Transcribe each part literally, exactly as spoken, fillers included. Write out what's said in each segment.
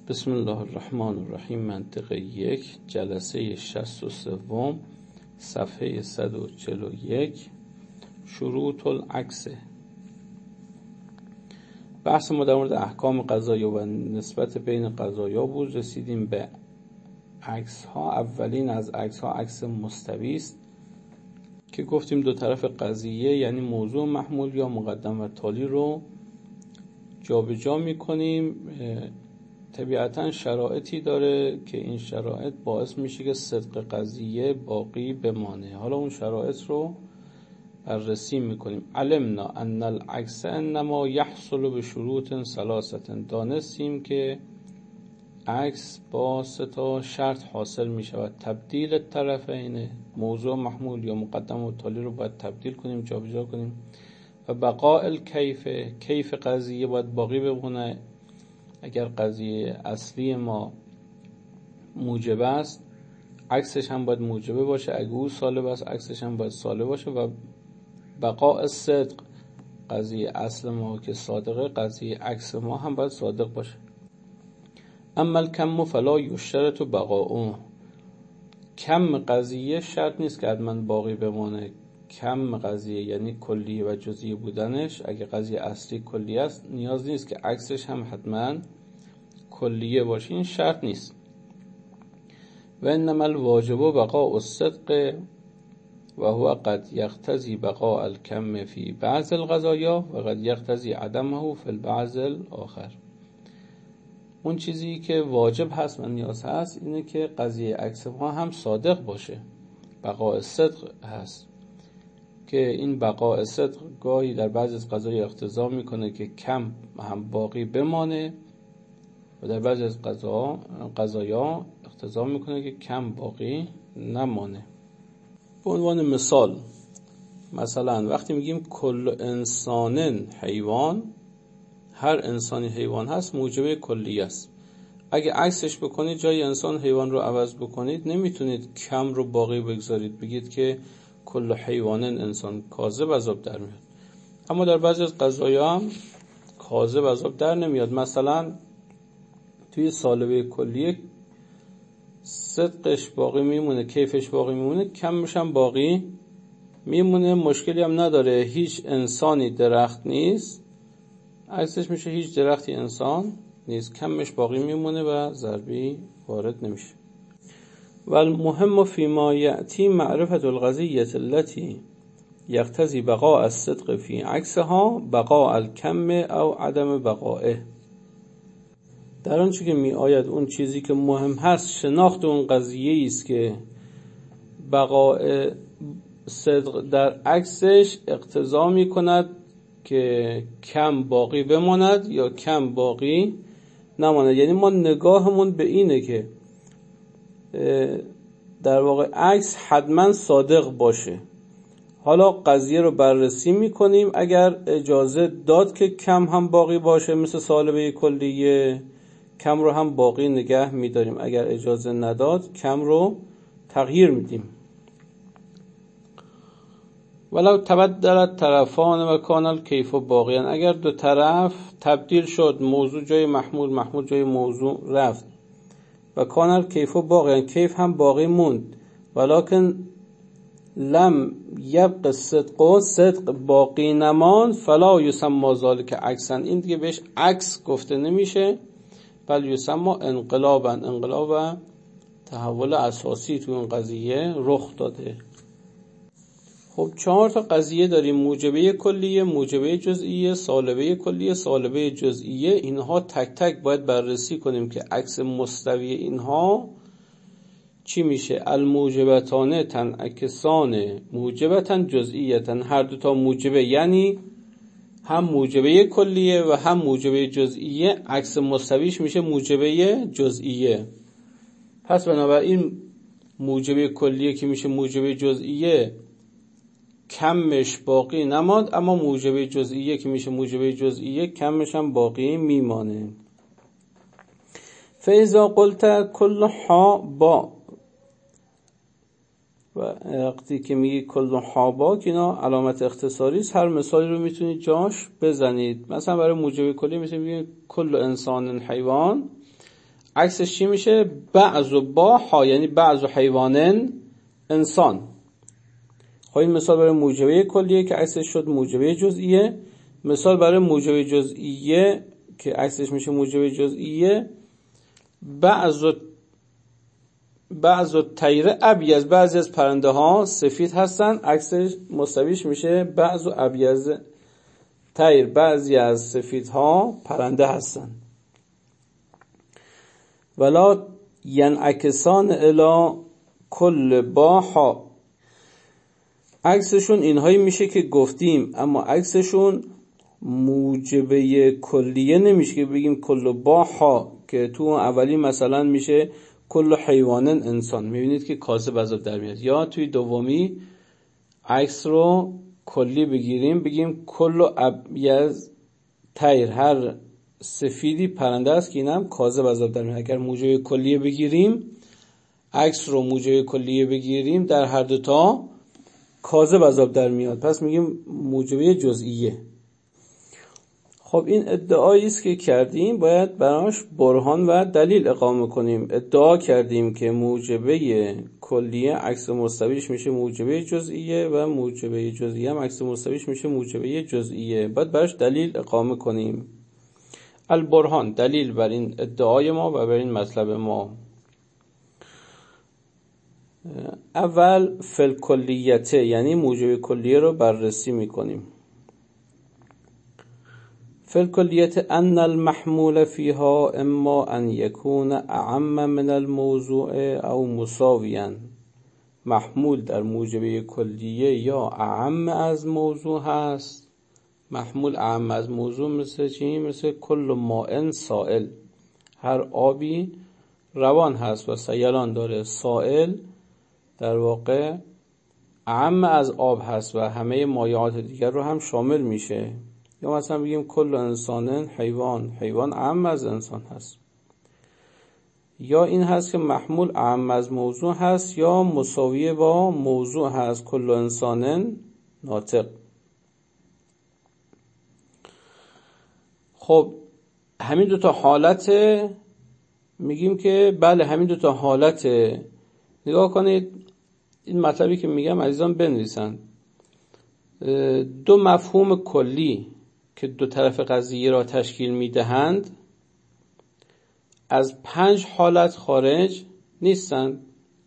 بسم الله الرحمن الرحیم. منطقه یک، جلسه شصت و سوم، صفحه صد و چهل و یک. شروط العکس. بحث ما در مورد احکام قضایا و نسبت بین قضایا بود. رسیدیم به عکس ها. اولین از عکس ها عکس مستوی است که گفتیم دو طرف قضیه یعنی موضوع محمول یا مقدم و تالی رو جابجا میکنیم. طبیعتاً شرایطی داره که این شرایط باعث میشه که صدق قضیه باقی بمانه. حالا اون شرایط رو بررسی میکنیم. علمنا ان العکس انما یحصل به شروط ثلاثه. دانستیم که عکس با سه تا شرط حاصل میشود. تبدیل طرفین، موضوع محمول یا مقدم و تالی رو باید تبدیل کنیم، جابجا کنیم. و بقاء الکیف، کیف قضیه باید باقی بمونه. اگر قضیه اصلی ما موجب است، عکسش هم باید موجبه باشه. اگر او سالب است، عکسش هم باید سالب باشه. و بقاء صدق، قضیه اصل ما که صادقه، قضیه عکس ما هم باید صادق باشه. اما الکم فلا یشترط بقاؤه. کم قضیه شرط نیست که حتما باقی بمانه. کم قضیه یعنی کلیه و جزئی بودنش. اگه قضیه اصلی کلیه است، نیاز نیست که عکسش هم حتما کلیه باشه. این شرط نیست. و انما الواجب بقاء الصدق و هو قد یقتضی بقاء الکم فی بعض القضایا و قد یقتضی عدمه فی البعض الاخر. اون چیزی که واجب هست و نیاز هست اینه که قضیه عکس ما هم صادق باشه. بقاء صدق هست که این بقاء صدق گاهی در بعضی از قضایا اقتضا میکنه که کم هم باقی بمانه و در بعضی از قضا قضایا اقتضا میکنه که کم باقی نمانه. به عنوان مثال، مثلا وقتی میگیم کل انسان حیوان، هر انسانی حیوان هست، موجب کلی است. اگه عکسش بکنید، جای انسان حیوان رو عوض بکنید، نمیتونید کم رو باقی بگذارید بگید که کل حیوان انسان. کاذب عذاب در میاد. اما در بعضی از قضایا هم کاذب عذاب در نمیاد. مثلا توی سالبه کلیه صدقش باقی میمونه، کیفش باقی میمونه، کمش هم باقی میمونه. مشکلی هم نداره. هیچ انسانی درخت نیست، عکسش میشه هیچ درختی انسان نیست، کمش باقی میمونه و ضربی وارد نمیشه. و المهم فيما يأتي معرفة القضية التي يقتضي بقاء الصدق في عكسها بقاء الكم او عدم بقائه. در آنچه که می آید، اون چیزی که مهم هست شناخت اون قضیه است که بقاء صدق در عکسش اقتضا می کند که کم باقی بماند یا کم باقی نماند. یعنی ما نگاهمون به اینه که در واقع عکس حتما صادق باشه. حالا قضیه رو بررسی میکنیم. اگر اجازه داد که کم هم باقی باشه، مثل سالبه کلیه، کم رو هم باقی نگه میداریم. اگر اجازه نداد، کم رو تغییر میدیم. ولو تبدلت طرفان و کان الکیف باقیان. اگر دو طرف تبدیل شد، موضوع جای محمول، محمول جای موضوع رفت، و کان الکیف باقیان، کیف هم باقی موند، ولکن لم یبق صدق، صدق باقی نماند، فلا یسمى ذلک عکسا. این دیگه بهش عکس گفته نمیشه، بل یسمى انقلابا. انقلاب و تحول اساسی تو این قضیه رخ داده. خب چهار تا قضیه داریم: موجبه کلیه، موجبه جزئیه، سالبه کلیه، سالبه جزئیه. اینها تک تک باید بررسی کنیم که عکس مستوی اینها چی میشه. الموجبتان تنعکسان موجبتن جزئیتن. هر دو تا موجبه یعنی هم موجبه کلیه و هم موجبه جزئیه، عکس مستویش میشه موجبه جزئیه. پس بنابراین موجبه کلیه که میشه موجبه جزئیه، کمش باقی نماند، اما موجبه جزئیه که میشه موجبه جزئیه، کمش هم باقی میمانه. فاذا قلت کل ها با، وقتی که میگی کل ها با، که اینا علامت اختصاری است، هر مثالی رو میتونید جاش بزنید. مثلا برای موجبه کلی میشه بگید کل انسان حیوان، عکسش چی میشه؟ بعض و با ها، یعنی بعض و حیوانن انسان. خب این مثال برای موجبه کلیه که عکسش شد موجبه جزئیه. مثال برای موجبه جزئیه که عکسش میشه موجبه جزئیه، بعض و بعض و طیر ابیض، بعضی از پرنده ها سفید هستن، عکسش مستویش میشه بعض و ابیض طیر، بعضی از سفید ها پرنده هستن. ولا ینعکسان الی کل با ها، عکسشون اینهایی میشه که گفتیم، اما عکسشون موجبه کلیه نمیشه که بگیم کل با ها، که تو اولی مثلا میشه کل حیوانن انسان، میبینید که کاسه بذاب در میاد. یا توی دومی عکس رو کلی بگیریم بگیم کل ابیض طیر، هر سفیدی پرنده است که اینم کاسه بذاب در میاد. اگر موجبه کلیه بگیریم، عکس رو موجبه کلیه بگیریم، در هر دوتا کاسه بذاب در میاد، پس میگیم موجبه جزئیه. خب این ادعایی است که کردیم، باید براش برهان و دلیل اقامه کنیم. ادعا کردیم که موجبه کلیه عکس مستویش میشه موجبه جزئیه و موجبه جزئیه هم عکس مستویش میشه موجبه جزئیه، باید براش دلیل اقامه کنیم. البرهان، دلیل بر این ادعای ما و بر این مطلب ما. اول فل کلیته، یعنی موجبه کلیه رو بررسی میکنیم. فالکلیت ان المحمول فيها اما ان يكون اعم من الموضوع او مساویا، محمول در موجبه کلیه یا اعم از موضوع هست. محمول اعم از موضوع مثل چی؟ مثل کل ماء سائل، هر آبی روان هست و سیلان داره، سائل در واقع اعم از آب هست و همه مایعات دیگر رو هم شامل میشه. یا مثلا بگیم کل انسان حیوان، حیوان اعم از انسان هست. یا این هست که محمول اعم از موضوع هست یا مساویه با موضوع هست، کل انسان ناطق. خب همین دو تا حالت میگیم که بله همین دو تا حالت. نگاه کنید این مطلبی که میگم عزیزان بنویسن. دو مفهوم کلی که دو طرف قضیه را تشکیل میدهند از پنج حالت خارج نیستند.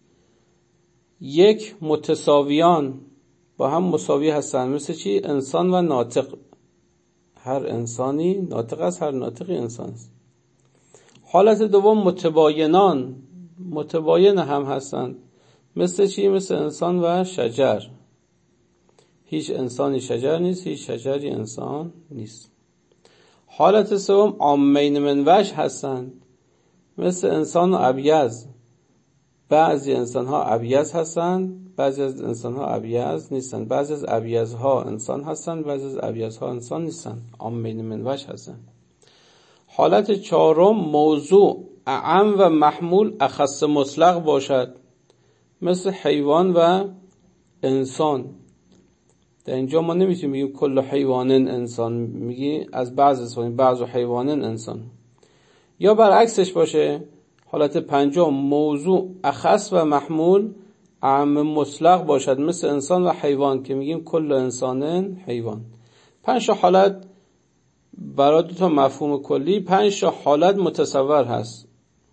یک، متساویان، با هم مساوی هستند. مثل چی؟ انسان و ناطق، هر انسانی ناطق است، هر ناطقی انسان است. حالت دوم متباینان، متباین هم هستند. مثل چی؟ مثل انسان و شجر، هیچ انسانی شجر نیست، هیچ شجری انسان نیست. حالت سوم عامین من وجه هستند، مثل انسان و ابیض، بعضی انسان ها ابیض هستند، بعضی از انسان ها ابیض نیستند، بعضی از ابیض ها انسان هستند، بعضی از ابیض ها انسان نیستند، عامین من وجه هستند. حالت چهارم موضوع اعم و محمول اخص مطلق باشد، مثل حیوان و انسان. در اینجا ما نمیتونیم بگیم کل حیوانن انسان، میگی از بعض انسان، بعض حیوانن انسان. یا برعکسش باشه، حالت پنجم موضوع اخص و محمول اعم مطلق باشد، مثل انسان و حیوان که میگیم کل انسانن حیوان. پنج تا حالت برای دو تا مفهوم کلی، پنج تا حالت متصور هست.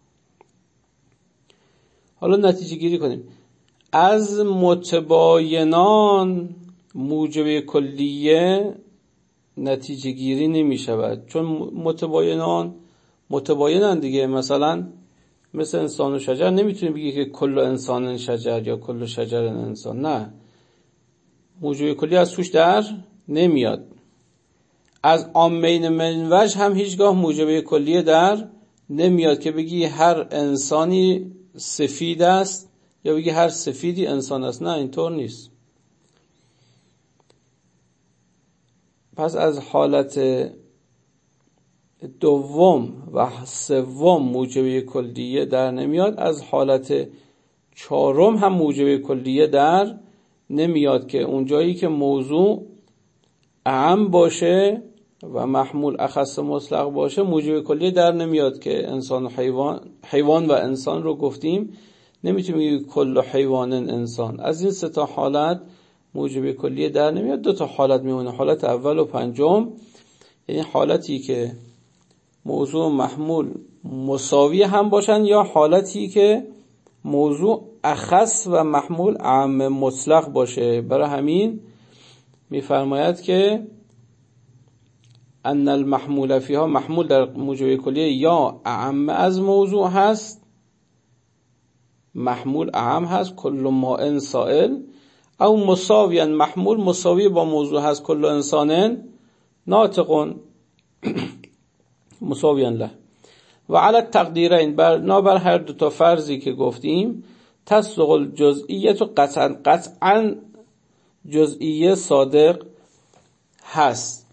حالا نتیجه گیری کنیم. از متباینان موجبه کلیه نتیجه گیری نمی شود، چون متباینان متباینن دیگه. مثلا مثل انسان و شجر نمیتونی بگی که کل انسان شجر یا کل شجر انسان، نه، موجبه کلیه از توش در نمیاد. از عامین من وجه هم هیچگاه موجبه کلیه در نمیاد که بگی هر انسانی سفید است یا بگی هر سفیدی انسان است، نه، اینطور نیست. پس از حالت دوم و سوم موجبه کلیه در نمیاد، از حالت چهارم هم موجبه کلیه در نمیاد که اونجایی که موضوع اعم باشه و محمول اخص مطلق باشه موجب کلیه در نمیاد که انسان و حیوان حیوان و انسان رو گفتیم، نمیتونیم بگیم کل حیوان انسان. از این سه تا حالت موجب کلیه در نمیاد. دو تا حالت میمونه، حالت اول و پنجم، یعنی حالتی که موضوع و محمول مساوی هم باشن یا حالتی که موضوع اخص و محمول اعم مطلق باشه. برای همین میفرماید که ان المحمول فیها، محمول در موجب کلیه یا اعم از موضوع هست، محمول اعم هست کل ما سائل، او مساویا، محمول مساوی با موضوع هست کل انسان ناطق مساویا له. و علی التقدیرین، بنا بر هر دو تا فرضی که گفتیم، تصدق الجزئیت و قطعا قطعا جزئیه صادق هست.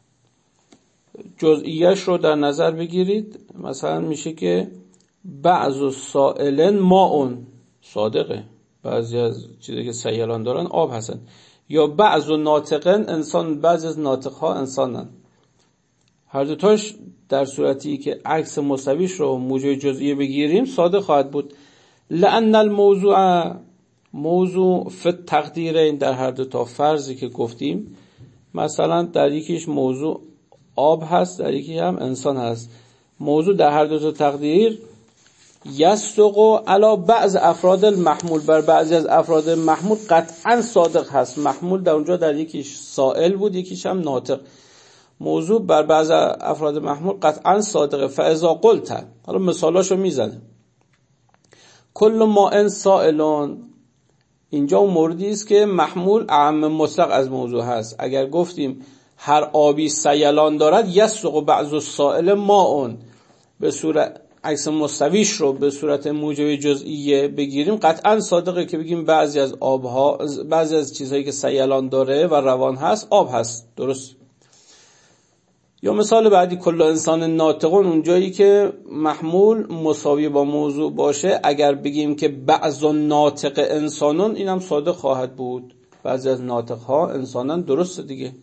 جزئیش رو در نظر بگیرید، مثلا میشه که بعض السائلین ماء، صادقه، بعضی از چیزی که سیلان دارن آب هستن. یا بعض الناطقین انسان، بعضی از ناطقها انسانن. هر دوتاش در صورتی که عکس مساویش رو موجب جزئیه بگیریم صادق خواهد بود. لأن الموضوع، موضوع فی التقدیرین، در هر دو تا فرضی که گفتیم، مثلا در یکیش موضوع آب هست، در یکی هم انسان هست. موضوع در هر دو تا تقدیر یصدق علی بعض افراد المحمول، بر بعضی از افراد محمول قطعا صادق هست. محمول در اونجا در یکیش سائل بود، یکیش هم ناطق. موضوع بر بعض افراد محمول قطعا صادقه. فاذا قلت، حالا مثالاشو میزنه، کل ماء سائلون، اینجا اون موردی است که محمول اعم مطلق از موضوع هست. اگر گفتیم هر آبی سیلان دارد، یصدق بعض السائل ماء، به صورت عکس مستویش رو به صورت موجب جزئیه بگیریم، قطعا صادقه که بگیم بعضی از آبها، بعضی از چیزهایی که سیلان داره و روان هست آب هست. درست. یا مثال بعدی، کل انسان ناطقون، اونجایی که محمول مساوی با موضوع باشه، اگر بگیم که بعض ناطق انسانون، اینم صادق خواهد بود، بعضی از ناطقها انسانان. درست دیگه.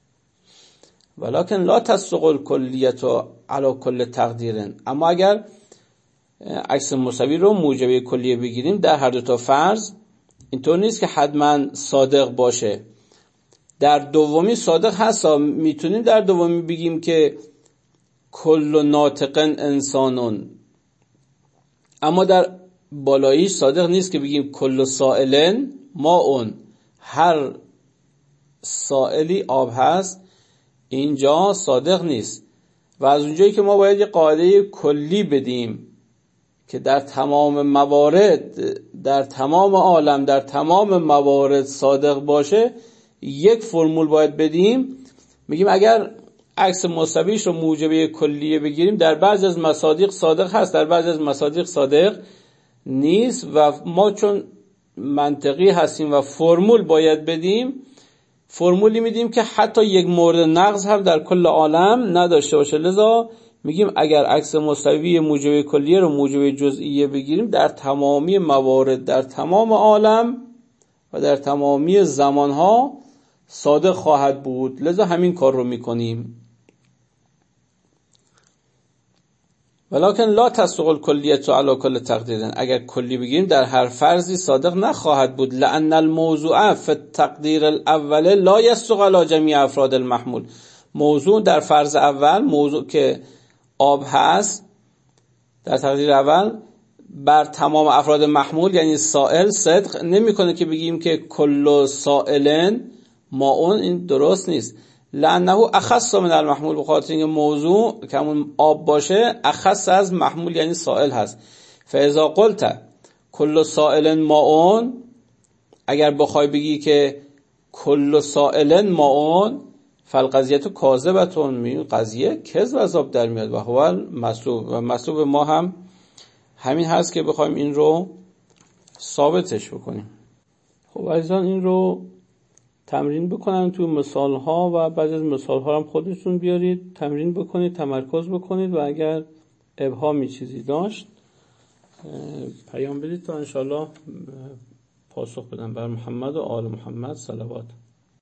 ولکن لا تصدق الکلیت علی کل تقدیرن، اما اگر عکس مساوی رو موجب کلیه بگیریم در هر دو تا فرض، اینطور نیست که حتما صادق باشه. در دومی صادق هست، میتونیم در دومی بگیم که کل ناطقن انسانون، اما در بالاییش صادق نیست که بگیم کل سائلن ماء، هر سائلی آب هست. اینجا صادق نیست. و از اونجایی که ما باید یه قاعده کلی بدیم که در تمام موارد، در تمام عالم، در تمام موارد صادق باشه، یک فرمول باید بدیم. میگیم اگر عکس مساویش رو موجب کلیه بگیریم، در بعضی از مصادیق صادق هست، در بعضی از مصادیق صادق نیست. و ما چون منطقی هستیم و فرمول باید بدیم، فرمولی میدیم که حتی یک مورد نقض هم در کل عالم نداشته باشه. لذا میگیم اگر عکس مساوی موجب کلیه رو موجب جزئیه بگیریم، در تمامی موارد، در تمام عالم و در تمامی زمانها صادق خواهد بود. لذا همین کار رو میکنیم. ولکن لا تصدق الکلیت علی کل تقدیر، اگر کلی بگیریم در هر فرضی صادق نخواهد بود. لأن الموضوع فی التقدیر الاول لا یصدق علی جمیع افراد المحمول، موضوع در فرض اول، موضوع که آب هست در تقدیر اول، بر تمام افراد محمول یعنی سائل صدق نمیکنه که بگیم که کل سائلن ماء. این درست نیست. لأنه اخص من المحمول، بخاطر اینکه موضوع که همون آب باشه اخص از محمول یعنی سائل هست. فاذا قلت کل سائل ماء، اگر بخوای بگی که کل سائل ماء، فالقضیه کاذبتون، می قضیه کذب عذاب در میاد. و هو مطلوب، و مطلوب ما هم همین هست که بخوایم این رو ثابتش بکنیم. خب عزیزان، این رو تمرین بکنن تو مثال ها و بعضی از مثال ها هم خودتون بیارید تمرین بکنید، تمرکز بکنید و اگر ابهامی چیزی داشت پیام بدید تا انشالله پاسخ بدم. بر محمد و آل محمد صلوات.